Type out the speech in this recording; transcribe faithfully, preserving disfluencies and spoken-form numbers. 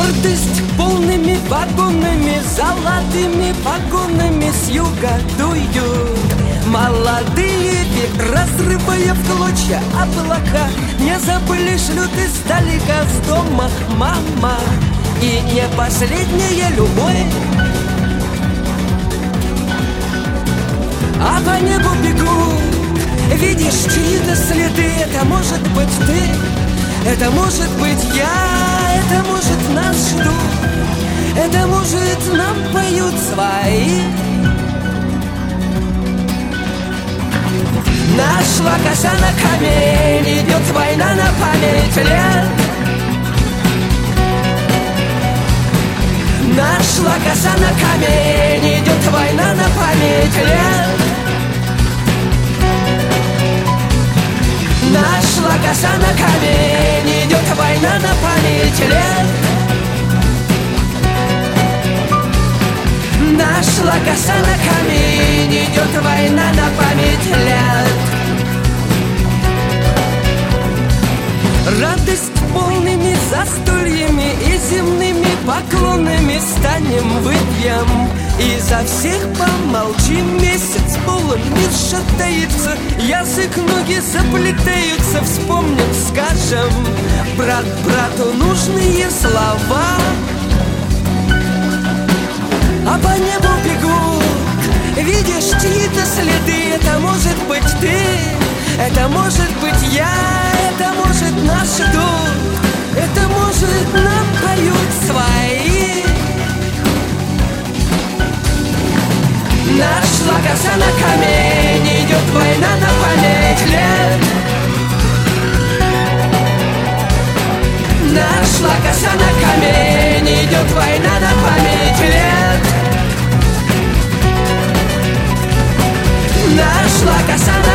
Гордость полными вагонами, золотыми погонами с юга дуют. Молодые, разрывая в клочья облака, не забыли, шлют издалека с дома мама. И не последняя любовь, а по небу бегут, видишь чьи-то следы. Это может быть ты, это может быть я, это может нас ждут, это может нам поют свои. Нашла коса на камень, идет война на память лет. Нашла коса на камень, идет война на память лет. Нашла коса на камень, идет война на память лет. Нашла коса на камень, идет война на память лет. Радость полными застольями и земными поклонами станем выпьем. И за всех помолчим, месяц полон, мир шатается, язык, ноги заплетаются, вспомним, скажем брат брату нужные слова. А по небу бегут, видишь чьи-то следы. Это может быть ты, это может быть я, это может нас ждут, это может нам поют свои. Нашла коса на камень, идет война на память лет. Нашла коса на камень, идет война на память лет. Нашла коса на